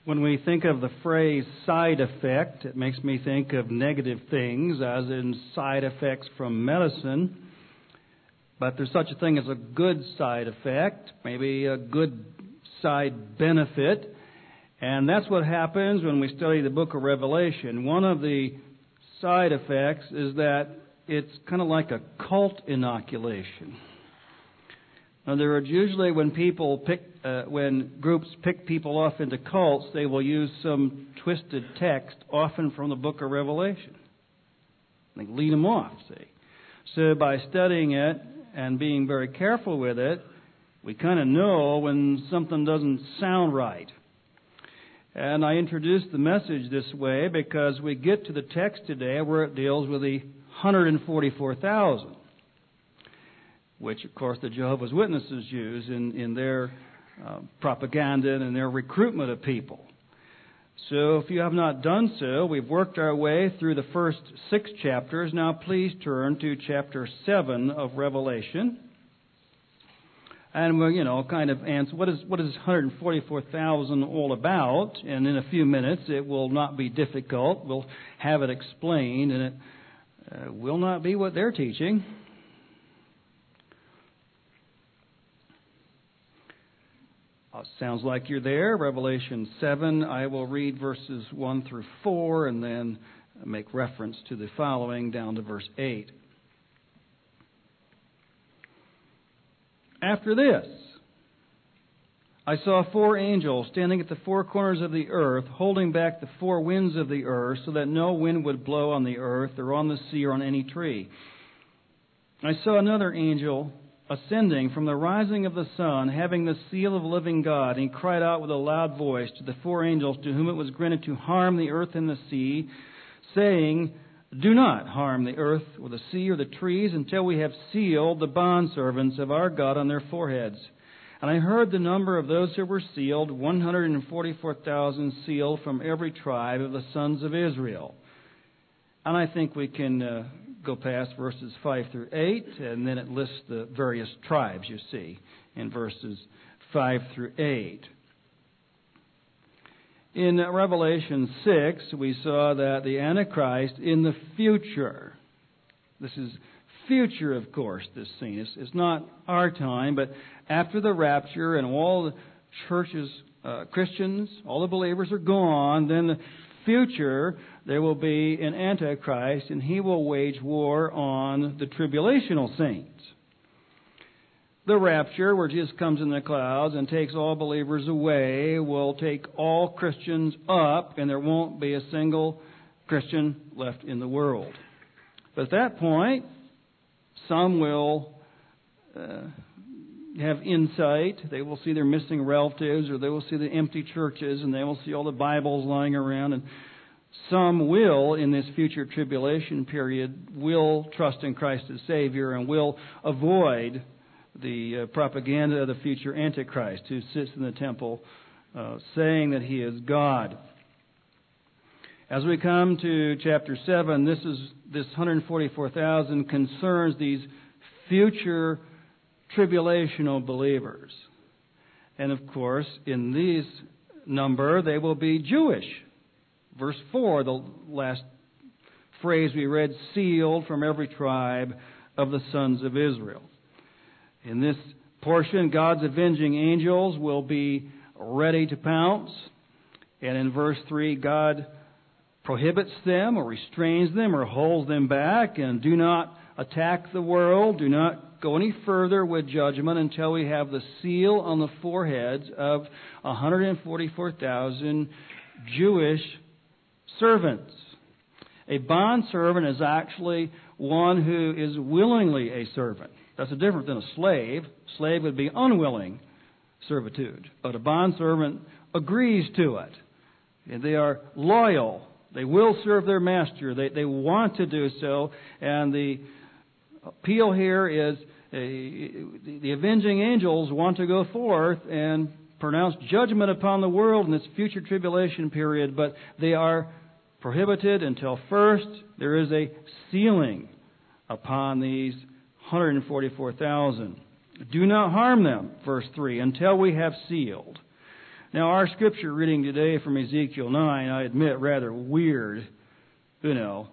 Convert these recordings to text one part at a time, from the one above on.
When we think of the phrase side effect, it makes me think of negative things, as in side effects from medicine. But there's such a thing as a good side effect, maybe a good side benefit. And that's what happens when we study the book of Revelation. One of the side effects is that it's kind of like a cult inoculation. Now, there are usually when groups pick people off into cults, they will use some twisted text, often from the book of Revelation. They lead them off, see. So by studying it and being very careful with it, we kind of know when something doesn't sound right. And I introduced the message this way because we get to the text today where it deals with the 144,000. Which, of course, the Jehovah's Witnesses use in their propaganda and in their recruitment of people. So if you have not done so, we've worked our way through the first 6 chapters. Now please turn to chapter 7 of Revelation. And we'll, kind of answer, what is 144,000 all about? And in a few minutes, it will not be difficult. We'll have it explained, and it will not be what they're teaching. Sounds like you're there. Revelation 7, I will read verses 1 through 4 and then make reference to the following down to verse 8. After this, I saw 4 angels standing at the 4 corners of the earth, holding back the 4 winds of the earth, so that no wind would blow on the earth or on the sea or on any tree. I saw another angel ascending from the rising of the sun, having the seal of the living God, and he cried out with a loud voice to the 4 angels to whom it was granted to harm the earth and the sea, saying, "Do not harm the earth or the sea or the trees until we have sealed the bondservants of our God on their foreheads." And I heard the number of those who were sealed, 144,000 sealed from every tribe of the sons of Israel. And I think we can go past verses 5 through 8, and then it lists the various tribes, you see, in verses 5 through 8. In Revelation 6, we saw that the Antichrist in the future, this is future, of course, this scene. It's not our time, but after the rapture and all the churches, Christians, all the believers are gone, then the future, there will be an Antichrist, and he will wage war on the tribulational saints. The rapture, where Jesus comes in the clouds and takes all believers away, will take all Christians up, and there won't be a single Christian left in the world. But at that point, some will have insight. They will see their missing relatives, or they will see the empty churches, and they will see all the Bibles lying around. And some will, in this future tribulation period, will trust in Christ as Savior and will avoid the propaganda of the future Antichrist who sits in the temple saying that he is God. As we come to chapter 7, this 144,000 concerns these future tribulational believers. And of course, in these number, they will be Jewish. Verse 4, the last phrase we read, sealed from every tribe of the sons of Israel. In this portion, God's avenging angels will be ready to pounce. And in verse 3, God prohibits them or restrains them or holds them back, and do not attack the world, do not go any further with judgment until we have the seal on the foreheads of 144,000 Jewish servants. A bondservant is actually one who is willingly a servant. That's different than a slave. Slave would be unwilling servitude. But a bondservant agrees to it. And they are loyal. They will serve their master. They want to do so. And the appeal here is the avenging angels want to go forth and pronounce judgment upon the world in this future tribulation period, but they are prohibited until first there is a sealing upon these 144,000. Do not harm them, verse 3, until we have sealed. Now, our scripture reading today from Ezekiel 9, I admit, rather weird. Put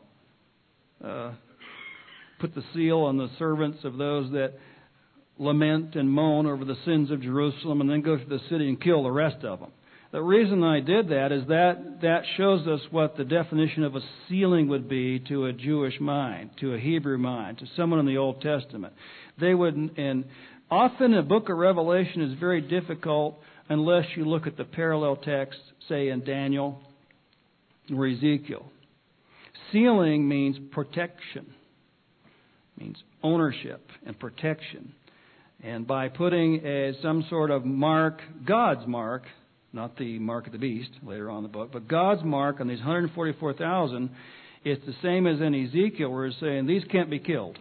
the seal on the servants of those that lament and moan over the sins of Jerusalem, and then go to the city and kill the rest of them. The reason I did that is that shows us what the definition of a sealing would be to a Jewish mind, to a Hebrew mind, to someone in the Old Testament. They would, and often the book of Revelation is very difficult unless you look at the parallel texts, say in Daniel or Ezekiel. Sealing means protection, means ownership and protection. And by putting some sort of mark, God's mark, not the mark of the beast later on in the book, but God's mark on these 144,000, it's the same as in Ezekiel where it's saying these can't be killed.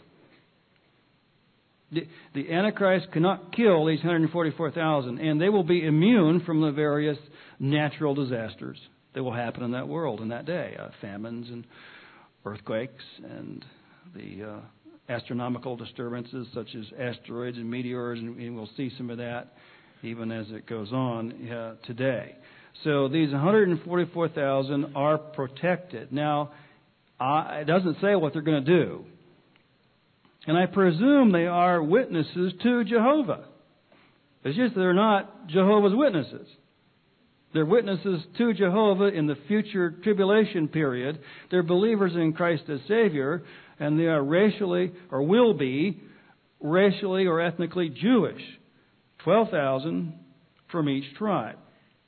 The Antichrist cannot kill these 144,000, and they will be immune from the various natural disasters that will happen in that world in that day. Famines and earthquakes and the astronomical disturbances such as asteroids and meteors, and we'll see some of that even as it goes on today. So these 144,000 are protected. Now, it doesn't say what they're going to do. And I presume they are witnesses to Jehovah. It's just they're not Jehovah's Witnesses. They're witnesses to Jehovah in the future tribulation period. They're believers in Christ as Savior, and they are racially, or will be, racially or ethnically Jewish. 12,000 from each tribe.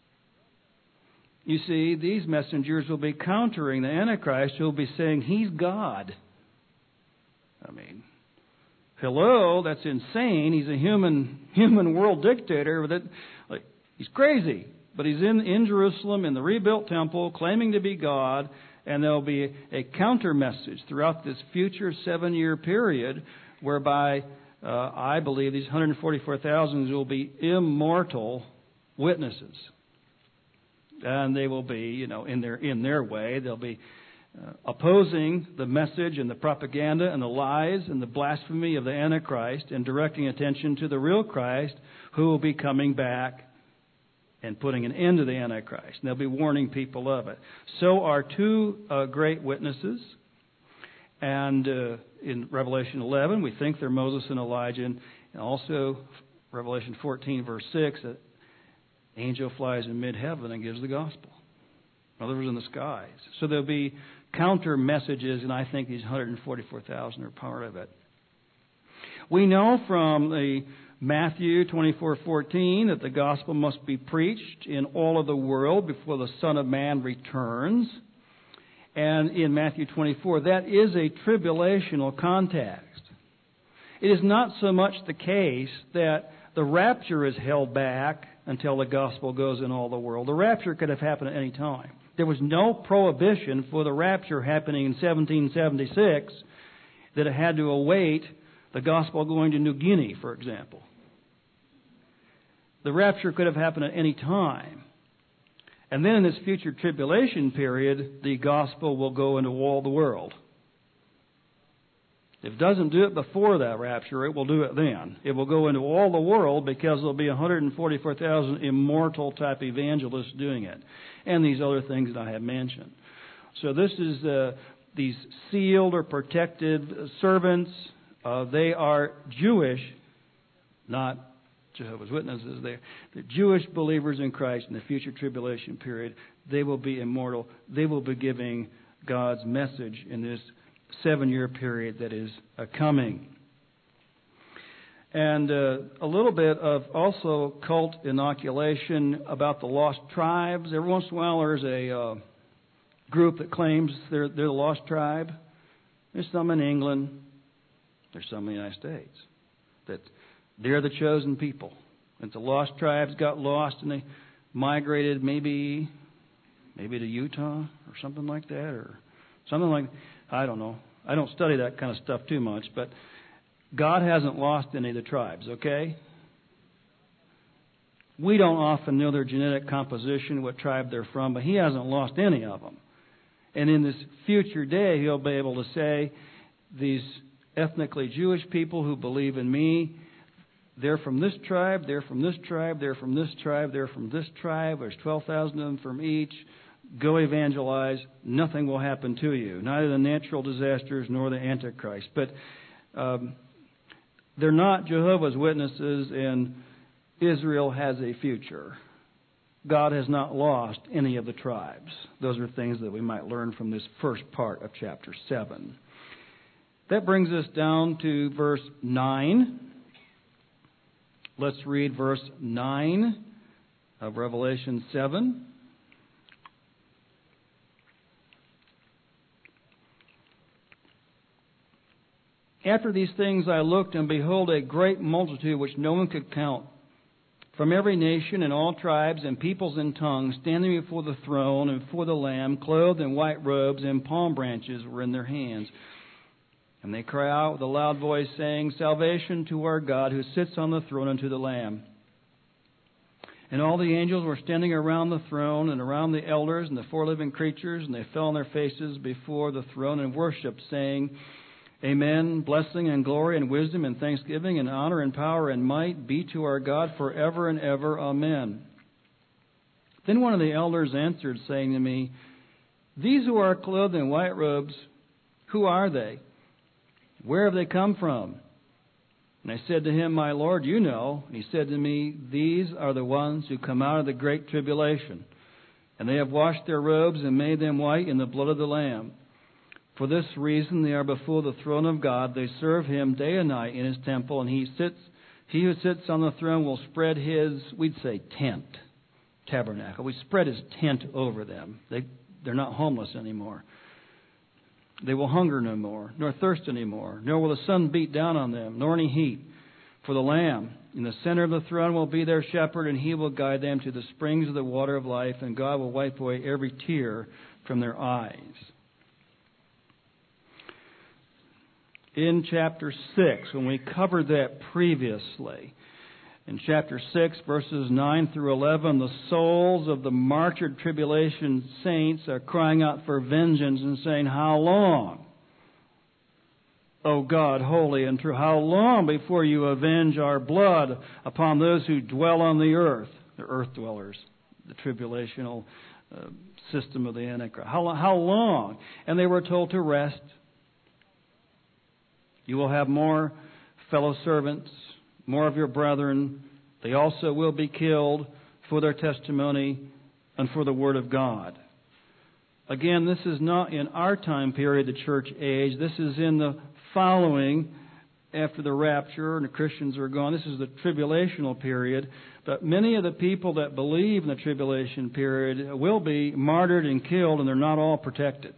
You see, these messengers will be countering the Antichrist, who will be saying he's God. I mean, hello, that's insane. He's a human world dictator. He's crazy. But he's in Jerusalem in the rebuilt temple, claiming to be God, and there'll be a counter message throughout this future 7-year period whereby I believe these 144,000 will be immortal witnesses. And they will be, in their way, they'll be opposing the message and the propaganda and the lies and the blasphemy of the Antichrist and directing attention to the real Christ, who will be coming back and putting an end to the Antichrist. And they'll be warning people of it. So are two great witnesses. And in Revelation 11, we think they're Moses and Elijah. And also Revelation 14, verse 6, an angel flies in mid-heaven and gives the gospel. In other words, in the skies. So there'll be counter messages, and I think these 144,000 are part of it. We know from the Matthew 24:14 that the gospel must be preached in all of the world before the Son of Man returns. And in Matthew 24, that is a tribulational context. It is not so much the case that the rapture is held back until the gospel goes in all the world. The rapture could have happened at any time. There was no prohibition for the rapture happening in 1776 that it had to await the gospel going to New Guinea, for example. The rapture could have happened at any time. And then in this future tribulation period, the gospel will go into all the world. If it doesn't do it before that rapture, it will do it then. It will go into all the world because there will be 144,000 immortal type evangelists doing it. And these other things that I have mentioned. So this is these sealed or protected servants. They are Jewish, not Jehovah's Witnesses. They're Jewish believers in Christ in the future tribulation period. They will be immortal. They will be giving God's message in this 7-year period that is coming. And a little bit of also cult inoculation about the lost tribes. Every once in a while there's a group that claims they're the lost tribe. There's some in England. There's some in the United States. That they're the chosen people. And the lost tribes got lost and they migrated maybe to Utah or something like that, or something like, I don't know. I don't study that kind of stuff too much, but God hasn't lost any of the tribes, okay? We don't often know their genetic composition, what tribe they're from, but He hasn't lost any of them. And in this future day, He'll be able to say, these ethnically Jewish people who believe in me, They're from this tribe, they're from this tribe, they're from this tribe, they're from this tribe. There's 12,000 of them from each. Go evangelize. Nothing will happen to you. Neither the natural disasters nor the Antichrist. But they're not Jehovah's Witnesses, and Israel has a future. God has not lost any of the tribes. Those are things that we might learn from this first part of chapter 7. That brings us down to verse 9. Let's read verse 9 of Revelation 7. After these things I looked, and behold, a great multitude which no one could count, from every nation and all tribes and peoples and tongues, standing before the throne and before the Lamb, clothed in white robes, and palm branches were in their hands. And they cry out with a loud voice, saying, Salvation to our God, who sits on the throne, and to the Lamb. And all the angels were standing around the throne, and around the elders and the four living creatures, and they fell on their faces before the throne and worshipped, saying, Amen. Blessing and glory and wisdom and thanksgiving and honor and power and might be to our God forever and ever. Amen. Then one of the elders answered, saying to me, These who are clothed in white robes, who are they? Where have they come from? And I said to him, My Lord, you know. And he said to me, These are the ones who come out of the great tribulation, and they have washed their robes and made them white in the blood of the Lamb. For this reason they are before the throne of God. They serve Him day and night in His temple, and He who sits on the throne will spread His, we'd say, tent, tabernacle. We spread His tent over them. They're not homeless anymore. They will hunger no more, nor thirst any more, nor will the sun beat down on them, nor any heat. For the Lamb in the center of the throne will be their shepherd, and He will guide them to the springs of the water of life, and God will wipe away every tear from their eyes. In chapter 6, when we covered that previously, in chapter 6, verses 9 through 11, the souls of the martyred tribulation saints are crying out for vengeance and saying, How long, O God, holy and true? How long before you avenge our blood upon those who dwell on the earth, the earth dwellers, the tribulational system of the Antichrist? How long? And they were told to rest. You will have more fellow servants, more of your brethren. They also will be killed for their testimony and for the Word of God. Again, this is not in our time period, the church age. This is in the following, after the rapture and the Christians are gone. This is the tribulational period. But many of the people that believe in the tribulation period will be martyred and killed, and they're not all protected.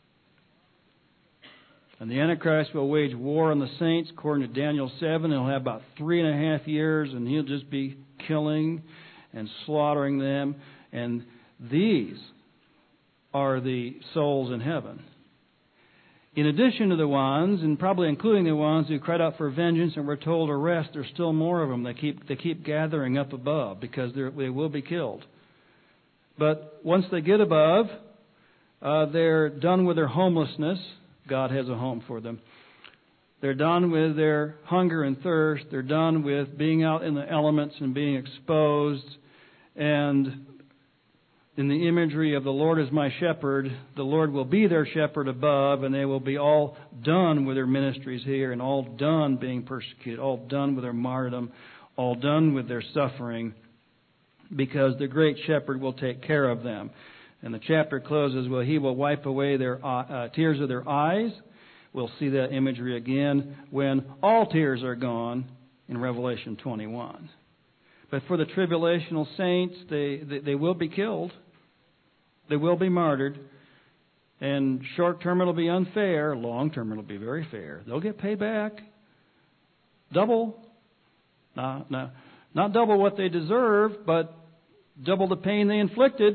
And the Antichrist will wage war on the saints, according to Daniel 7. He'll have about 3.5 years, and he'll just be killing and slaughtering them. And these are the souls in heaven. In addition to the ones, and probably including the ones who cried out for vengeance and were told to rest, there's still more of them. They keep gathering up above because they will be killed. But once they get above, they're done with their homelessness. God has a home for them. They're done with their hunger and thirst. They're done with being out in the elements and being exposed. And in the imagery of the Lord as my shepherd, the Lord will be their shepherd above, and they will be all done with their ministries here, and all done being persecuted, all done with their martyrdom, all done with their suffering, because the great shepherd will take care of them. And the chapter closes, well, He will wipe away their tears of their eyes. We'll see that imagery again when all tears are gone in Revelation 21. But for the tribulational saints, they will be killed. They will be martyred. And short term it'll be unfair. Long term it'll be very fair. They'll get paid back. Double. Not double what they deserve, but double the pain they inflicted.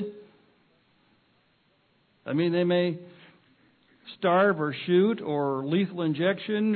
I mean, they may starve or shoot or lethal injection,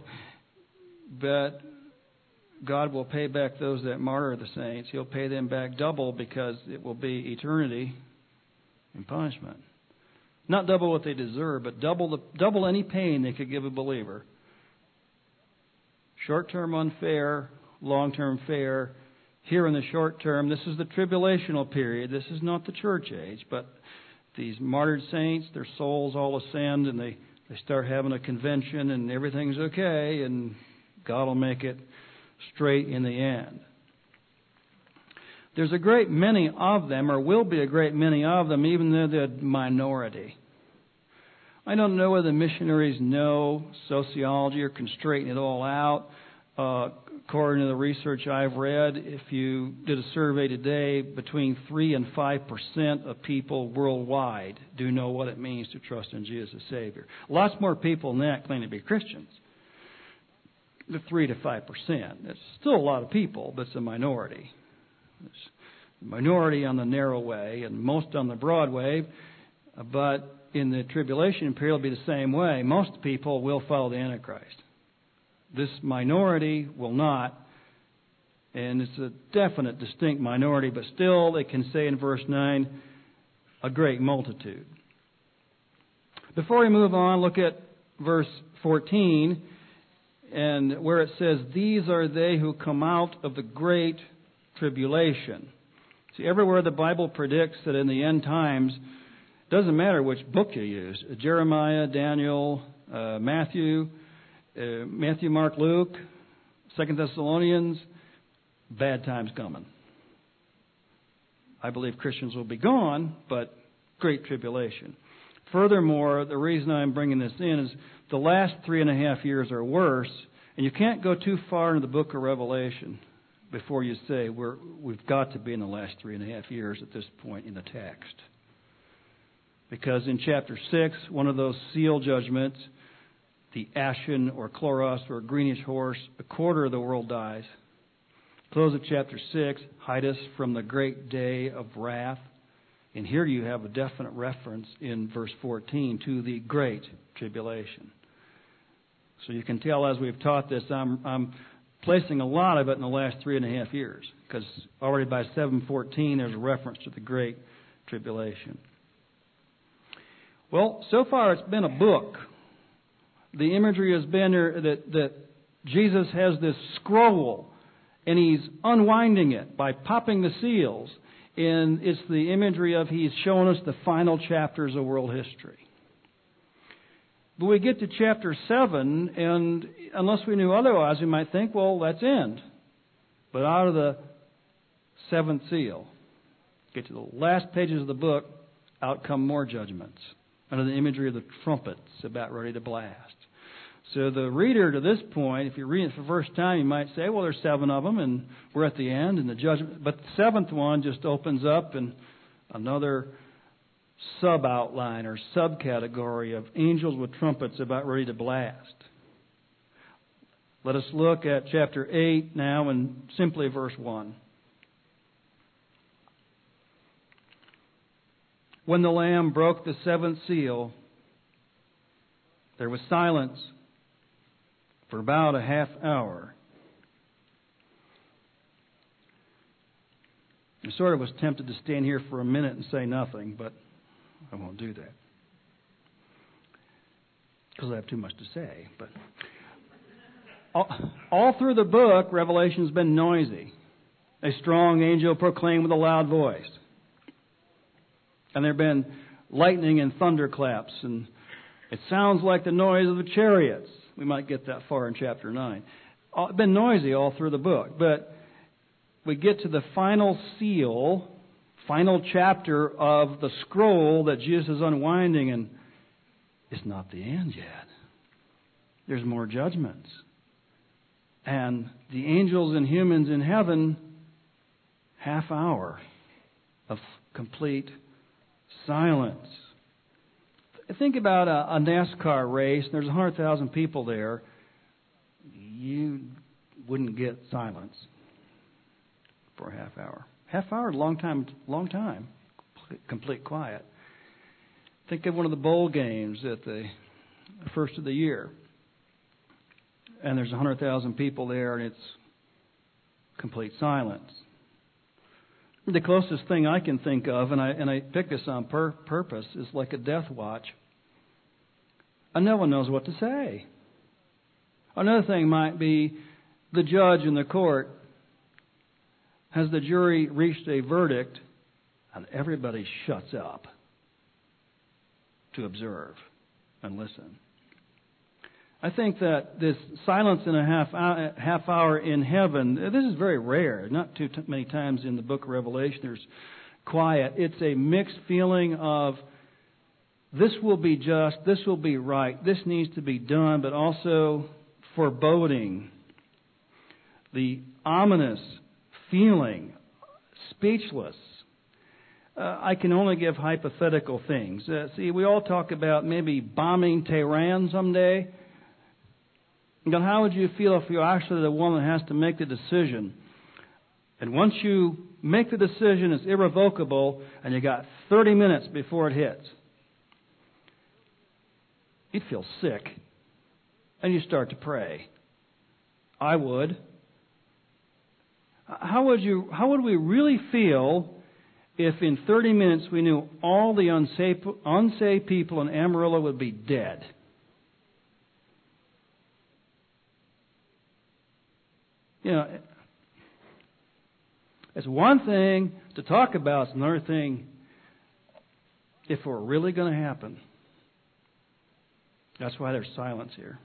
but God will pay back those that martyr the saints. He'll pay them back double because it will be eternity in punishment. Not double what they deserve, but double any pain they could give a believer. Short-term unfair, long-term fare. Here in the short term, this is the tribulational period. This is not the church age, but these martyred saints, their souls all ascend, and they start having a convention, and everything's okay, and God will make it straight in the end. There's a great many of them, or will be a great many of them, even though they're the minority. I don't know whether the missionaries know sociology or can straighten it all out. According to the research I've read, if you did a survey today, between 3 and 5% of people worldwide do know what it means to trust in Jesus as Savior. Lots more people than that claim to be Christians. The 3 to 5%. It's still a lot of people, but it's a minority. It's a minority on the narrow way and most on the broad way, but in the tribulation period it'll be the same way. Most people will follow the Antichrist. This minority will not, and it's a definite, distinct minority, but still they can say in verse 9, a great multitude. Before we move on, look at verse 14, and where it says, these are they who come out of the great tribulation. See, everywhere the Bible predicts that in the end times, it doesn't matter which book you use, Jeremiah, Daniel, Matthew, Mark, Luke, 2 Thessalonians, bad times coming. I believe Christians will be gone, but great tribulation. Furthermore, the reason I'm bringing this in is the last 3.5 years are worse, and you can't go too far into the book of Revelation before you say we've got to be in the last 3.5 years at this point in the text. Because in chapter 6, one of those seal judgments, the ashen or chloros or greenish horse, a quarter of the world dies. Close of chapter 6, hide us from the great day of wrath. And here you have a definite reference in verse 14 to the great tribulation. So you can tell as we've taught this, I'm placing a lot of it in the last 3.5 years. Because already by 7:14 there's a reference to the great tribulation. Well, so far it's been a book. The imagery has been that Jesus has this scroll and he's unwinding it by popping the seals. And it's the imagery of he's showing us the final chapters of world history. But we get to chapter 7, and unless we knew otherwise, we might think, well, that's end. But out of the 7th seal, get to the last pages of the book, out come more judgments under the imagery of the trumpets about ready to blast. So the reader to this point, if you're reading it for the first time, you might say, well, there's 7 of them, and we're at the end, and the judgment. But the 7th one just opens up, and another sub-outline or subcategory of angels with trumpets about ready to blast. Let us look at chapter 8 now, and simply verse 1. When the Lamb broke the 7th seal, there was silence for about a half hour. I sort of was tempted to stand here for a minute and say nothing, but I won't do that. Because I have too much to say. But all through the book, Revelation's been noisy. A strong angel proclaimed with a loud voice. And there have been lightning and thunderclaps, and it sounds like the noise of the chariots. We might get that far in chapter 9. It's been noisy all through the book, but we get to the final seal, final chapter of the scroll that Jesus is unwinding, and it's not the end yet. There's more judgments. And the angels and humans in heaven, half hour of complete silence. Think about a NASCAR race. There's 100,000 people there. You wouldn't get silence for a half hour. Half hour, long time. Complete quiet. Think of one of the bowl games at the first of the year. And there's 100,000 people there, and it's complete silence. The closest thing I can think of, and I picked this on purpose, is like a death watch. And no one knows what to say. Another thing might be the judge in the court, has the jury reached a verdict, and everybody shuts up to observe and listen. I think that this silence in a half hour in heaven, this is very rare. Not too many times in the book of Revelation there's quiet. It's a mixed feeling of this will be just, this will be right, this needs to be done, but also foreboding. The ominous feeling, speechless. I can only give hypothetical things. See, we all talk about maybe bombing Tehran someday. But how would you feel if you're actually the one that has to make the decision? And once you make the decision, it's irrevocable, and you got 30 minutes before it hits. You'd feel sick, and you start to pray. I would. How would we really feel if in 30 minutes we knew all the unsaved people in Amarillo would be dead? You know, it's one thing to talk about, it's another thing if it were really going to happen. That's why there's silence here.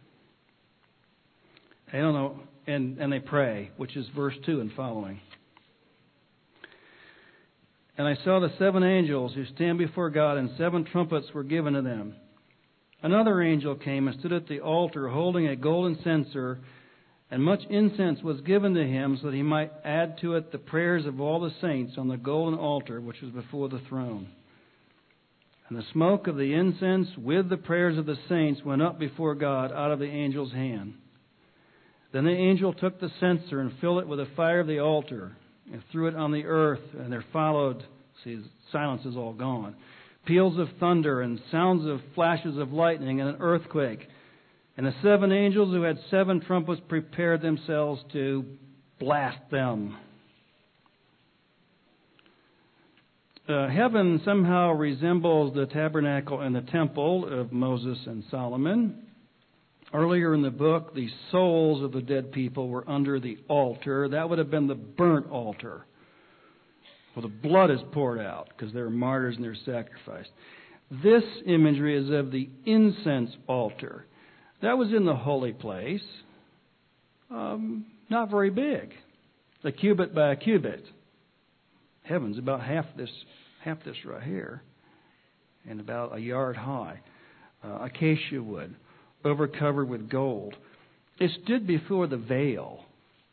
I don't know, and they pray, which is verse 2 and following. And I saw the 7 angels who stand before God, and 7 trumpets were given to them. Another angel came and stood at the altar holding a golden censer, and much incense was given to him so that he might add to it the prayers of all the saints on the golden altar which was before the throne. And the smoke of the incense with the prayers of the saints went up before God out of the angel's hand. Then the angel took the censer and filled it with the fire of the altar and threw it on the earth, and there followed, see, silence is all gone, peals of thunder and sounds of flashes of lightning and an earthquake. And the 7 angels who had 7 trumpets prepared themselves to blast them. Heaven somehow resembles the tabernacle and the temple of Moses and Solomon. Earlier in the book, the souls of the dead people were under the altar. That would have been the burnt altar, where the blood is poured out because they're martyrs and they're sacrificed. This imagery is of the incense altar. That was in the holy place, not very big, a cubit by a cubit. Heaven's about half this right here, and about a yard high. Acacia wood, overcovered with gold. It stood before the veil,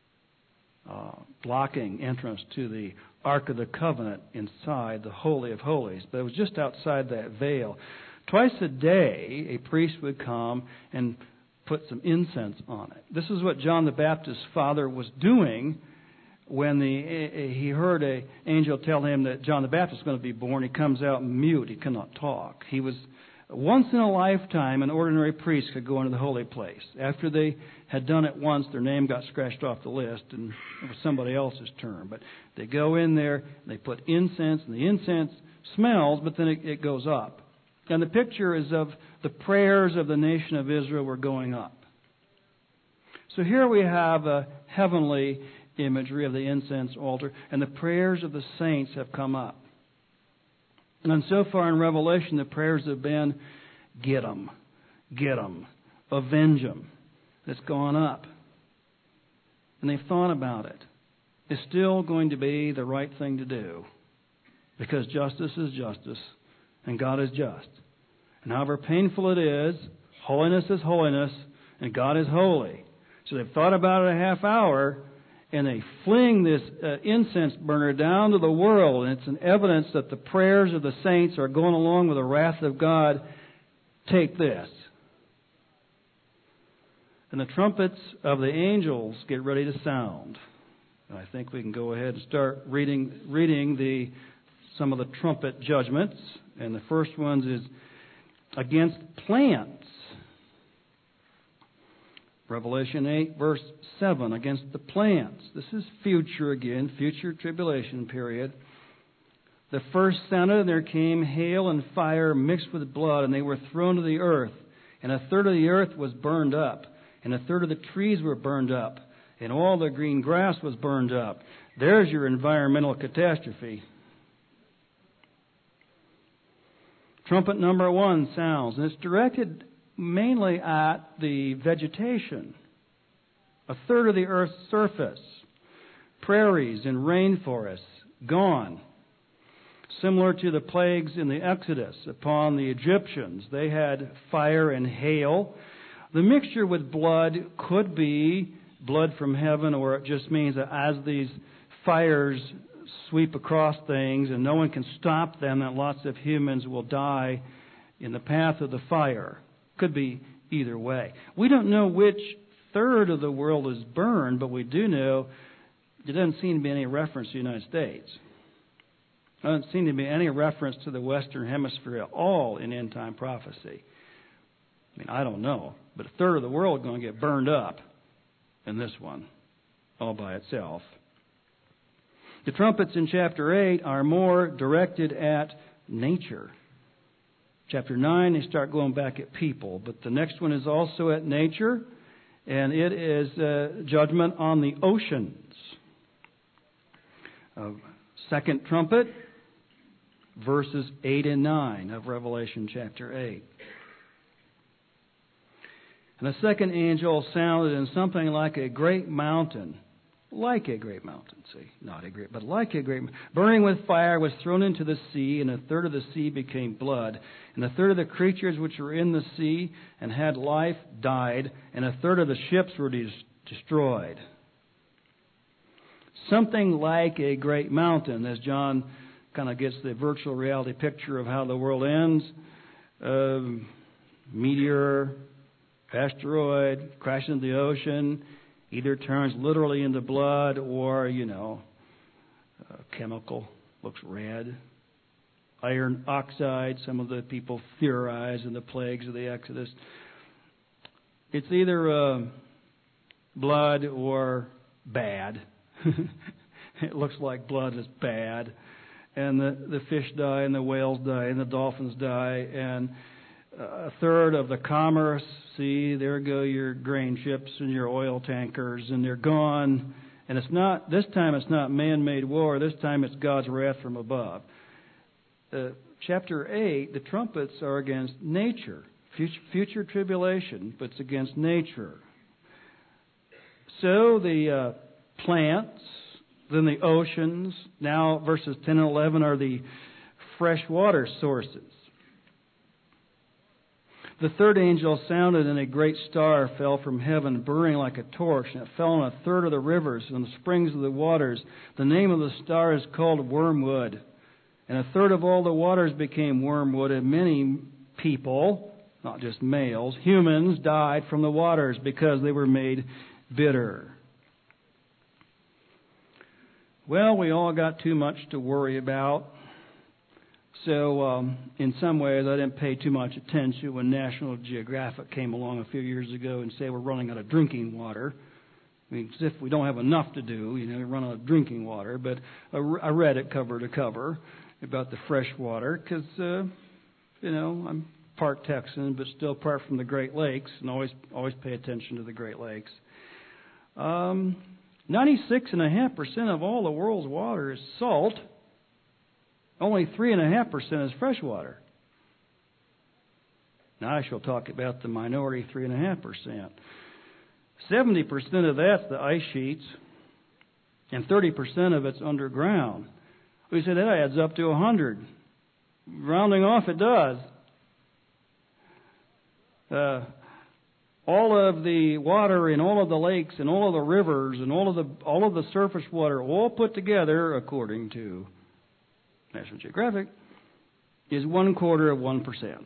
blocking entrance to the Ark of the Covenant inside the Holy of Holies. But it was just outside that veil. Twice a day, a priest would come and put some incense on it. This is what John the Baptist's father was doing when he heard an angel tell him that John the Baptist was going to be born. He comes out mute. He cannot talk. He was once in a lifetime, an ordinary priest could go into the holy place. After they had done it once, their name got scratched off the list, and it was somebody else's turn. But they go in there, they put incense, and the incense smells, but then it goes up. And the picture is of the prayers of the nation of Israel were going up. So here we have a heavenly imagery of the incense altar, and the prayers of the saints have come up. And so far in Revelation, the prayers have been, get them, avenge them. It's gone up. And they've thought about it. It's still going to be the right thing to do, because justice is justice, and God is just. And however painful it is, holiness is holiness, and God is holy. So they've thought about it a half hour, and they fling this incense burner down to the world, and it's an evidence that the prayers of the saints are going along with the wrath of God. Take this. And the trumpets of the angels get ready to sound. And I think we can go ahead and start reading some of the trumpet judgments. And the first one is against plants. Revelation 8, verse 7, against the plants. This is future again, future tribulation period. The first sounded, and there came hail and fire mixed with blood, and they were thrown to the earth. And a third of the earth was burned up, and a third of the trees were burned up, and all the green grass was burned up. There's your environmental catastrophe. Trumpet number 1 sounds, and it's directed mainly at the vegetation. A third of the earth's surface, prairies and rainforests, gone. Similar to the plagues in the Exodus upon the Egyptians. They had fire and hail. The mixture with blood could be blood from heaven, or it just means that as these fires sweep across things and no one can stop them, that lots of humans will die in the path of the fire. Could be either way. We don't know which third of the world is burned, but we do know there doesn't seem to be any reference to the United States. There doesn't seem to be any reference to the Western Hemisphere at all in end-time prophecy. I mean, I don't know, but a third of the world is going to get burned up in this one, all by itself. The trumpets in chapter 8 are more directed at nature. Chapter 9, they start going back at people, but the next one is also at nature, and it is judgment on the oceans. Second trumpet, verses 8 and 9 of Revelation chapter 8. And the second angel sounded in something like a great mountain. Like a great mountain, see, not a great, but like a great, burning with fire, was thrown into the sea, and a third of the sea became blood, and a third of the creatures which were in the sea and had life died, and a third of the ships were destroyed. Something like a great mountain, as John kind of gets the virtual reality picture of how the world ends. Meteor, asteroid, crash into the ocean, either turns literally into blood or, chemical, looks red. Iron oxide, some of the people theorize in the plagues of the Exodus. It's either blood or bad. It looks like blood is bad. And the fish die, and the whales die, and the dolphins die, and a third of the commerce, see, there go your grain ships and your oil tankers, and they're gone. And this time it's not man-made war, this time it's God's wrath from above. Chapter 8, the trumpets are against nature, future tribulation, but it's against nature. So the plants, then the oceans, now verses 10 and 11 are the fresh water sources. The third angel sounded, and a great star fell from heaven, burning like a torch, and it fell on a third of the rivers and the springs of the waters. The name of the star is called Wormwood. And a third of all the waters became wormwood, and many people, not just males, humans, died from the waters because they were made bitter. Well, we all got too much to worry about. So, in some ways, I didn't pay too much attention when National Geographic came along a few years ago and said we're running out of drinking water. I mean, as if we don't have enough to do, we run out of drinking water. But I read it cover to cover about the fresh water because, I'm part Texan, but still part from the Great Lakes, and always pay attention to the Great Lakes. 96.5% of all the world's water is salt. Only 3.5% is fresh water. Now I shall talk about the minority 3.5%. 70% of that's the ice sheets, and 30% of it's underground. We said that adds up to 100. Rounding off, it does. All of the water in all of the lakes and all of the rivers and all of the surface water, all put together, according to National Geographic, is 1/4%.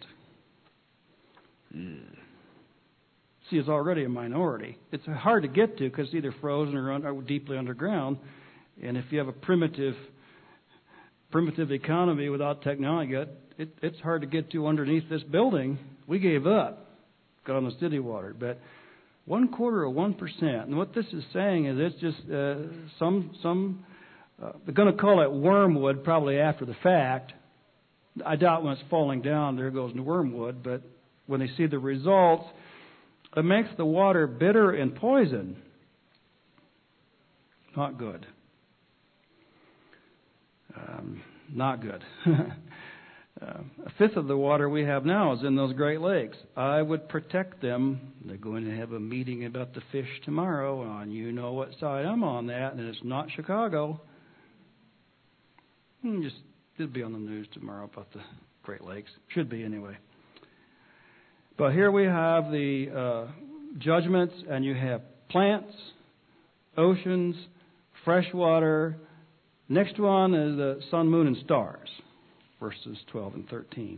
See, it's already a minority. It's hard to get to because it's either frozen or deeply underground. And if you have a primitive economy without technology, it's hard to get to underneath this building. We gave up, got on the city water, but 1/4%. And what this is saying is it's just they're going to call it wormwood probably after the fact. I doubt when it's falling down, there goes the wormwood. But when they see the results, it makes the water bitter and poison. Not good. Not good. A fifth of the water we have now is in those Great Lakes. I would protect them. They're going to have a meeting about the fish tomorrow, and you know what side I'm on that, and it's not Chicago. It'll be on the news tomorrow about the Great Lakes. Should be anyway. But here we have the judgments, and you have plants, oceans, fresh water. Next one is the sun, moon, and stars, verses 12 and 13.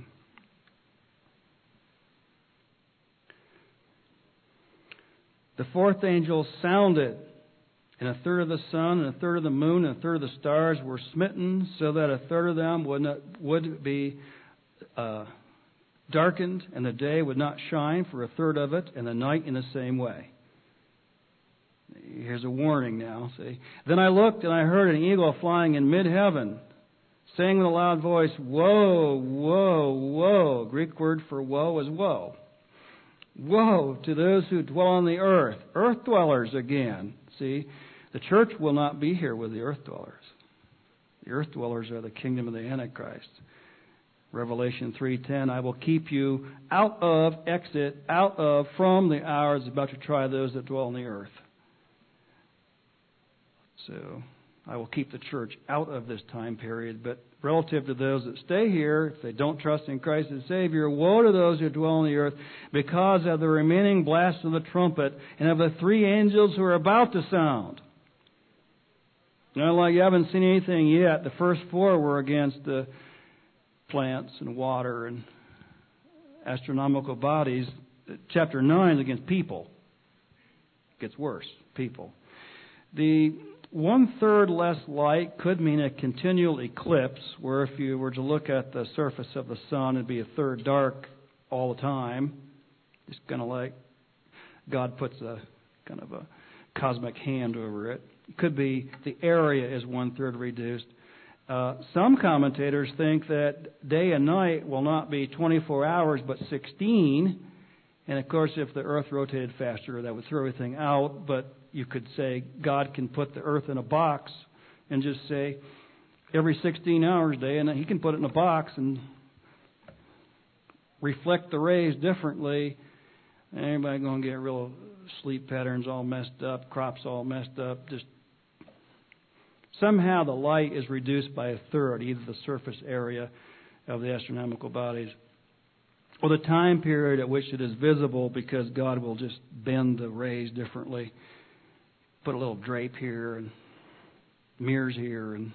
The fourth angel sounded, and a third of the sun, and a third of the moon, and a third of the stars were smitten, so that a third of them would be darkened, and the day would not shine for a third of it, and the night in the same way. Here's a warning now. See, then I looked, and I heard an eagle flying in mid-heaven, saying with a loud voice, "Woe, woe, woe!" Greek word for woe is woe. Woe to those who dwell on the earth. Earth dwellers again. See, the church will not be here with the earth dwellers. The earth dwellers are the kingdom of the Antichrist. Revelation 3:10, I will keep you out of, from the hour is about to try those that dwell on the earth. So I will keep the church out of this time period. But relative to those that stay here, if they don't trust in Christ as Savior, woe to those who dwell on the earth because of the remaining blast of the trumpet and of the three angels who are about to sound. Now, like you haven't seen anything yet, the first four were against the plants and water and astronomical bodies. Chapter 9 is against people. It gets worse, people. The 1/3 less light could mean a continual eclipse, where if you were to look at the surface of the sun, it'd be a third dark all the time. It's kind of like God puts a kind of a cosmic hand over it. It could be the area is 1/3 reduced. Some commentators think that day and night will not be 24 hours, but 16. And of course, if the earth rotated faster, that would throw everything out. But you could say God can put the earth in a box and just say every 16 hours day, and He can put it in a box and reflect the rays differently. Everybody going to get real sleep patterns all messed up, crops all messed up. Just somehow the light is reduced by a third, either the surface area of the astronomical bodies or the time period at which it is visible, because God will just bend the rays differently. Put a little drape here and mirrors here, and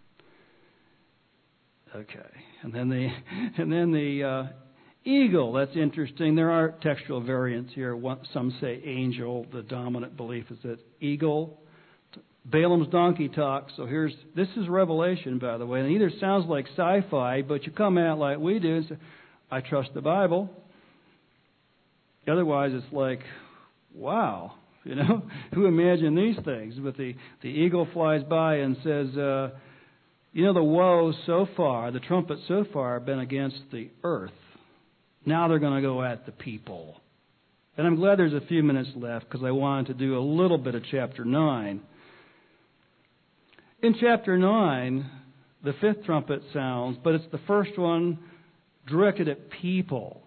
okay. And then the eagle. That's interesting. There are textual variants here. Some say angel. The dominant belief is that eagle. Balaam's donkey talk. So this is Revelation, by the way. And it either sounds like sci-fi, but you come at it like we do and say, I trust the Bible. Otherwise, it's like, wow, who imagined these things? But the eagle flies by and says, the woes so far, the trumpets so far have been against the earth. Now they're going to go at the people. And I'm glad there's a few minutes left, because I wanted to do a little bit of chapter 9. In chapter 9, the fifth trumpet sounds, but it's the first one directed at people.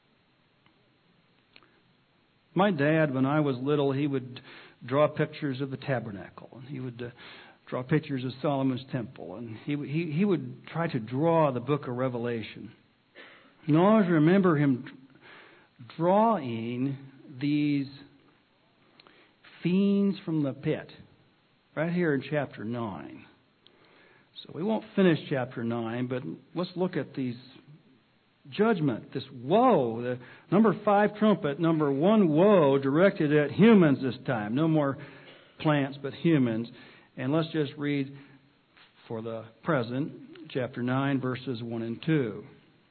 My dad, when I was little, he would draw pictures of the tabernacle, and he would draw pictures of Solomon's temple, and he would try to draw the book of Revelation. And I always remember him drawing these fiends from the pit, right here in chapter 9. So we won't finish chapter 9, but let's look at these judgment, this woe, the number 5 trumpet, number 1 woe directed at humans this time. No more plants, but humans. And let's just read for the present, chapter 9, verses 1 and 2.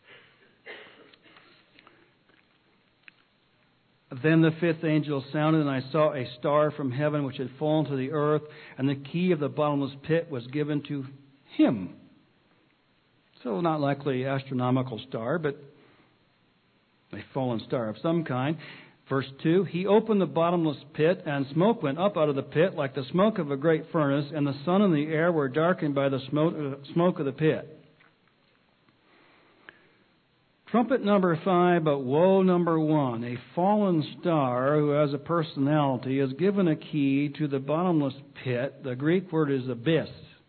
Then the fifth angel sounded, and I saw a star from heaven which had fallen to the earth, and the key of the bottomless pit was given to him. So not likely astronomical star, but a fallen star of some kind. Verse 2, He opened the bottomless pit, and smoke went up out of the pit like the smoke of a great furnace, and the sun and the air were darkened by the smoke of the pit. Trumpet number 5, but woe number 1. A fallen star who has a personality is given a key to the bottomless pit. The Greek word is abyss.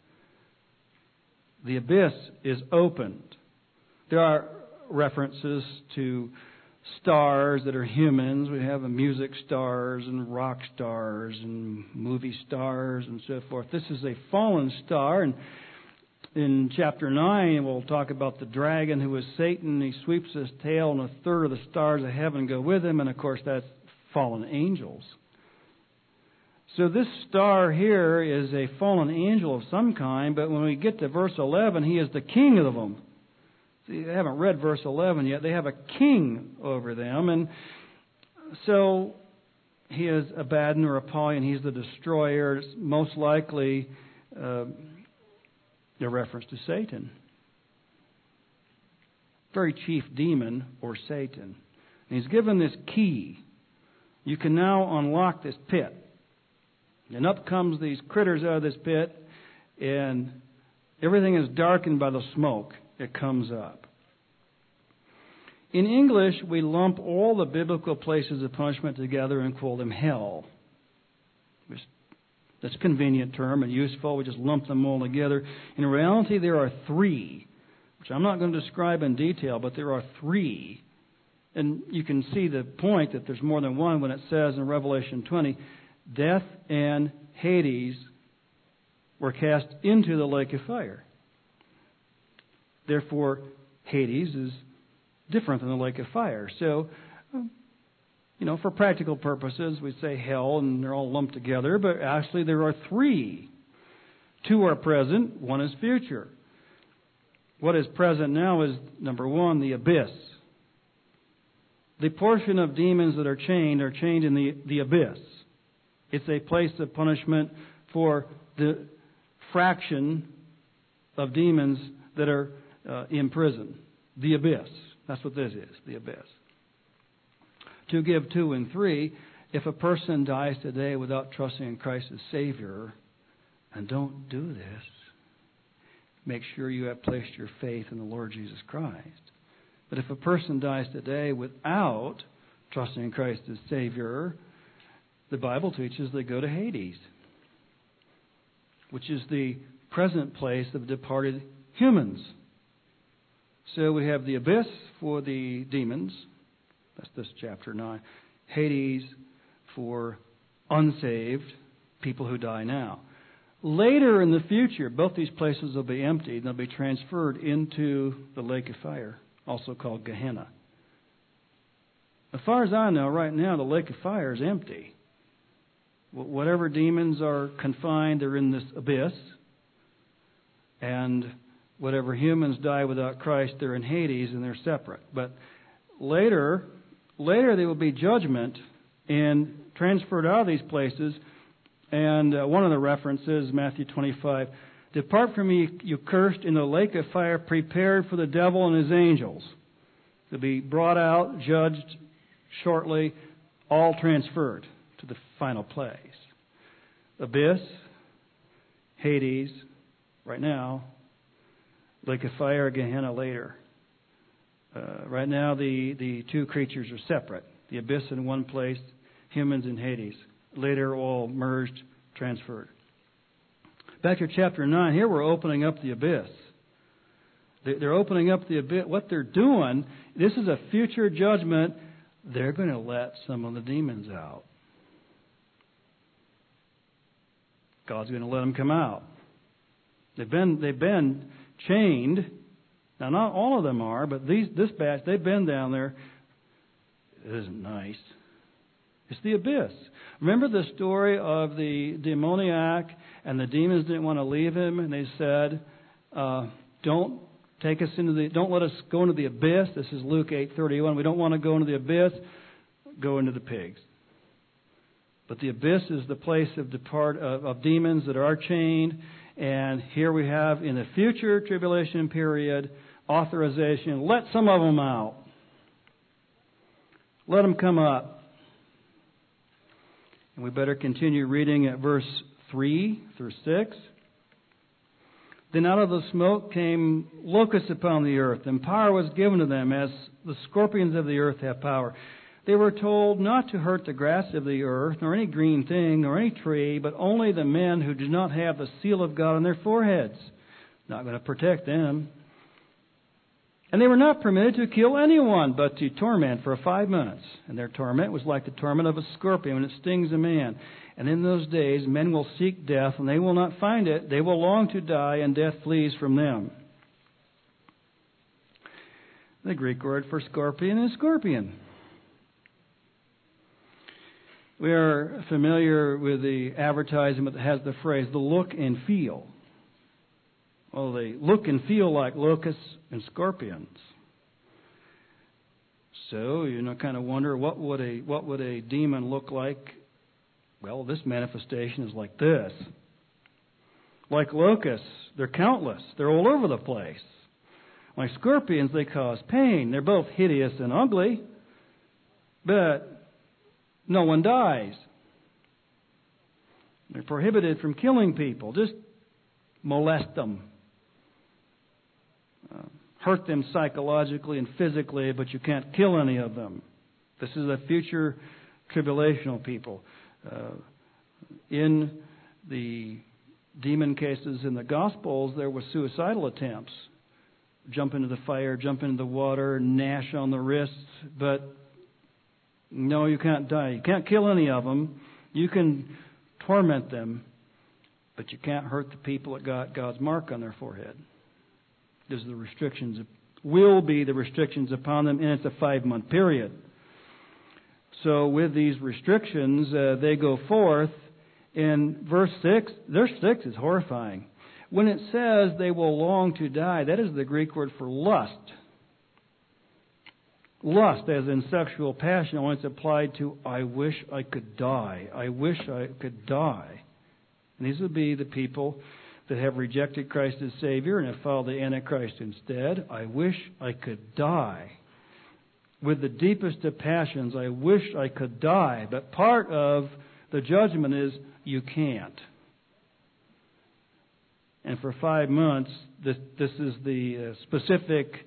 The abyss is opened. There are references to stars that are humans. We have music stars and rock stars and movie stars and so forth. This is a fallen star, and in chapter 9, we'll talk about the dragon who is Satan. He sweeps his tail, and a third of the stars of heaven go with him, and of course that's fallen angels. So this star here is a fallen angel of some kind, but when we get to verse 11, he is the king of them. See, they haven't read verse 11 yet. They have a king over them, and so he is Abaddon or Apollyon. He's the destroyer. It's most likely a reference to Satan. Very chief demon, or Satan. And he's given this key. You can now unlock this pit. And up comes these critters out of this pit, and everything is darkened by the smoke that comes up. In English, we lump all the biblical places of punishment together and call them hell. That's a convenient term and useful. We just lump them all together. In reality, there are 3, which I'm not going to describe in detail, but there are 3. And you can see the point that there's more than one when it says in Revelation 20, death and Hades were cast into the lake of fire. Therefore, Hades is different than the lake of fire. So, for practical purposes, we say hell, and they're all lumped together, but actually there are 3. 2 are present, 1 is future. What is present now is, number 1, the abyss. The portion of demons that are chained in the abyss. It's a place of punishment for the fraction of demons that are in prison. The abyss. That's what this is, the abyss. To give 2 and 3, if a person dies today without trusting in Christ as Savior, and don't do this, make sure you have placed your faith in the Lord Jesus Christ. But if a person dies today without trusting in Christ as Savior, the Bible teaches they go to Hades, which is the present place of departed humans. So we have the abyss for the demons. That's this chapter 9. Hades for unsaved people who die now. Later in the future, both these places will be emptied and they'll be transferred into the lake of fire, also called Gehenna. As far as I know, right now, the lake of fire is empty. Whatever demons are confined, they're in this abyss. And whatever humans die without Christ, they're in Hades and they're separate. But later there will be judgment and transferred out of these places. And one of the references, Matthew 25, depart from me, you cursed, in the lake of fire prepared for the devil and his angels. To be brought out, judged shortly, all transferred to the final place. Abyss, Hades, right now, lake of fire, Gehenna later. Right now, the 2 creatures are separate. The abyss in one place, humans in Hades. Later, all merged, transferred. Back to chapter 9. Here we're opening up the abyss. They're opening up the abyss. What they're doing, this is a future judgment. They're going to let some of the demons out. God's going to let them come out. They've been chained. Now, not all of them are, but this batch, they've been down there. It isn't nice. It's the abyss. Remember the story of the demoniac, and the demons didn't want to leave him, and they said, "Don't let us go into the abyss." This is Luke 8:31. We don't want to go into the abyss. Go into the pigs. But the abyss is the place of demons that are chained. And here we have, in the future tribulation period, authorization. Let some of them out. Let them come up. And we better continue reading at verse 3 through 6. Then out of the smoke came locusts upon the earth, and power was given to them, as the scorpions of the earth have power. They were told not to hurt the grass of the earth, nor any green thing, nor any tree, but only the men who do not have the seal of God on their foreheads. Not going to protect them. And they were not permitted to kill anyone, but to torment for 5 months. And their torment was like the torment of a scorpion when it stings a man. And in those days men will seek death, and they will not find it. They will long to die, and death flees from them. The Greek word for scorpion is scorpion. We are familiar with the advertisement that has the phrase, the look and feel. Well, they look and feel like locusts and scorpions. So, kind of wonder, what would a demon look like? Well, this manifestation is like this. Like locusts, they're countless. They're all over the place. Like scorpions, they cause pain. They're both hideous and ugly, but no one dies. They're prohibited from killing people. Just molest them. Hurt them psychologically and physically, but you can't kill any of them. This is a future tribulational people. In the demon cases in the Gospels, there were suicidal attempts. Jump into the fire, jump into the water, gnash on the wrists, but no, you can't die. You can't kill any of them. You can torment them, but you can't hurt the people that got God's mark on their forehead. There's the restrictions, will be the restrictions upon them, and it's a 5-month period. So with these restrictions, they go forth. In verse 6, verse 6 is horrifying. When it says they will long to die, that is the Greek word for lust. Lust, as in sexual passion, when it's applied to, I wish I could die. I wish I could die. And these would be the people that have rejected Christ as Savior and have followed the Antichrist instead. I wish I could die. With the deepest of passions, I wish I could die. But part of the judgment is you can't. And for 5 months, this is the specific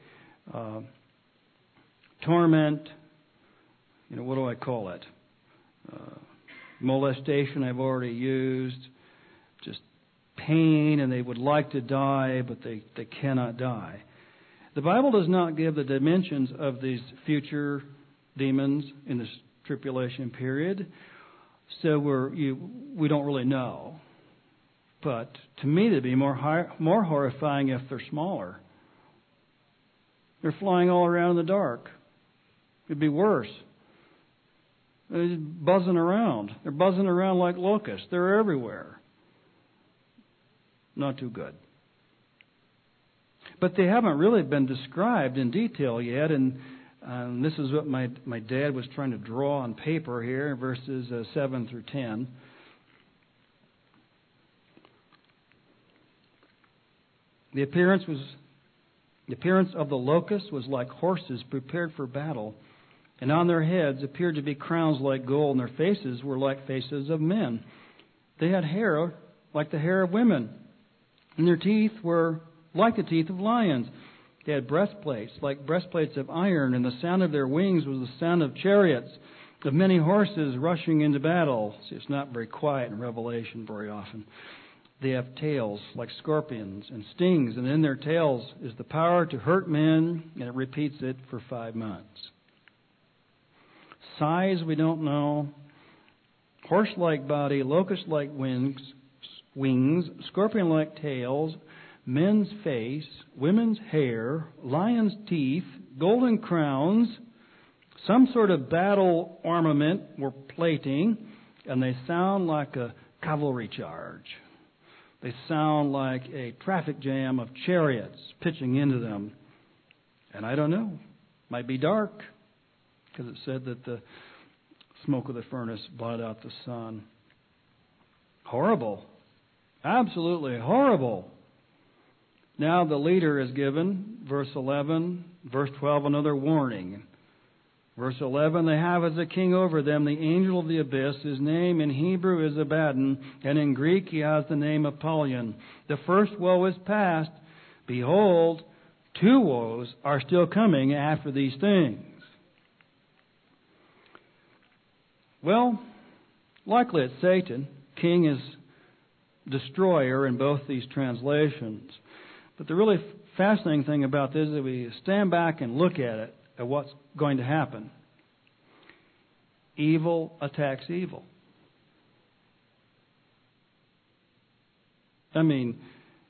torment. What do I call it? Molestation I've already used. Just pain, and they would like to die, but they cannot die. The Bible does not give the dimensions of these future demons in this tribulation period, so we don't really know. But to me, it'd be more horrifying if they're smaller. They're flying all around in the dark. It'd be worse. They're just buzzing around. They're buzzing around like locusts. They're everywhere. Not too good. But they haven't really been described in detail yet, and this is what my dad was trying to draw on paper here, in verses 7 through 10. The appearance of the locusts was like horses prepared for battle, and on their heads appeared to be crowns like gold, and their faces were like faces of men. They had hair like the hair of women, and their teeth were like the teeth of lions. They had breastplates like breastplates of iron, and the sound of their wings was the sound of chariots, of many horses rushing into battle. See, it's not very quiet in Revelation very often. They have tails like scorpions and stings, and in their tails is the power to hurt men, and it repeats it for 5 months. Size we don't know. Horse-like body, locust-like wings, scorpion-like tails, men's face, women's hair, lion's teeth, golden crowns, some sort of battle armament or plating, and they sound like a cavalry charge. They sound like a traffic jam of chariots pitching into them. And I don't know. Might be dark, because it said that the smoke of the furnace blotted out the sun. Horrible. Absolutely horrible. Now the leader is given, verse 11, verse 12, another warning. Verse 11, they have as a king over them the angel of the abyss. His name in Hebrew is Abaddon, and in Greek he has the name Apollyon. The first woe is past. Behold, 2 woes are still coming after these things. Well, likely it's Satan. King is destroyer in both these translations. But the really fascinating thing about this is that we stand back and look at it, at what's going to happen. Evil attacks evil. I mean,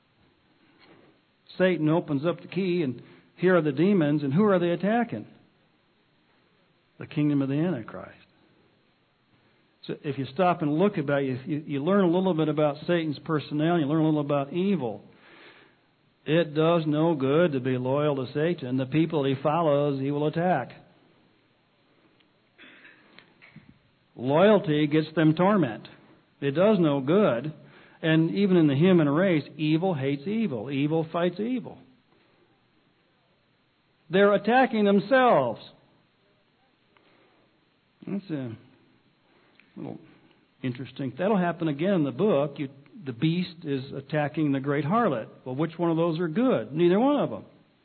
Satan opens up the key, and here are the demons, and who are they attacking? The kingdom of the Antichrist. So if you stop and look about it, you learn a little bit about Satan's personality, you learn a little about evil. It does no good to be loyal to Satan. The people he follows, he will attack. Loyalty gets them torment. It does no good. And even in the human race, evil hates evil. Evil fights evil. They're attacking themselves. That's a little interesting. That'll happen again in the book. The beast is attacking the great harlot. Well, which one of those are good? Neither one of them.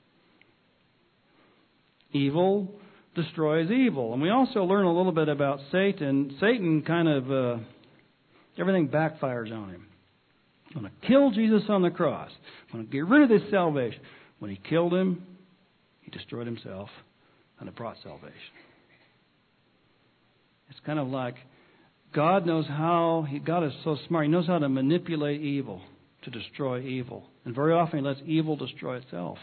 Evil destroys evil. And we also learn a little bit about Satan. Satan kind of, everything backfires on him. I'm going to kill Jesus on the cross. I'm going to get rid of this salvation. When he killed him, he destroyed himself, and it brought salvation. It's kind of like God knows how, God is so smart, he knows how to manipulate evil, to destroy evil. And very often he lets evil destroy itself.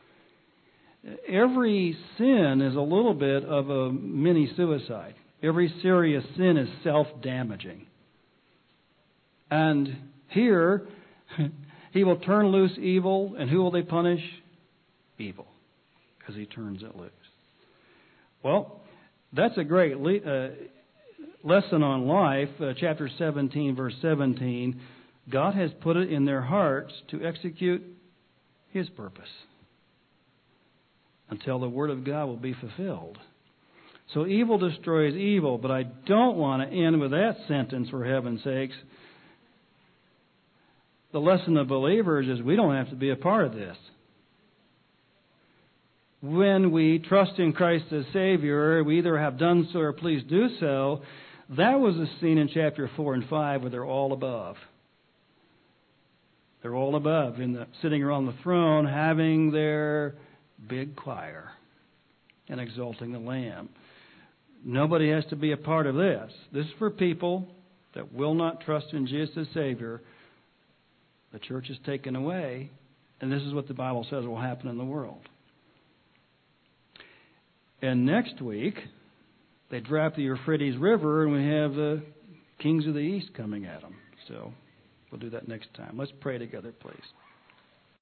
Every sin is a little bit of a mini suicide. Every serious sin is self-damaging. And here, he will turn loose evil, and who will they punish? Evil, because he turns it loose. Well, that's a great lesson on life, chapter 17, verse 17. God has put it in their hearts to execute his purpose until the word of God will be fulfilled. So evil destroys evil, but I don't want to end with that sentence, for heaven's sakes. The lesson of believers is we don't have to be a part of this. When we trust in Christ as Savior, we either have done so or please do so. That was the scene in chapter 4 and 5 where they're all above. They're all above, sitting around the throne, having their big choir and exalting the Lamb. Nobody has to be a part of this. This is for people that will not trust in Jesus as Savior. The church is taken away, and this is what the Bible says will happen in the world. And next week, they drop the Euphrates River, and we have the kings of the east coming at them. So we'll do that next time. Let's pray together, please.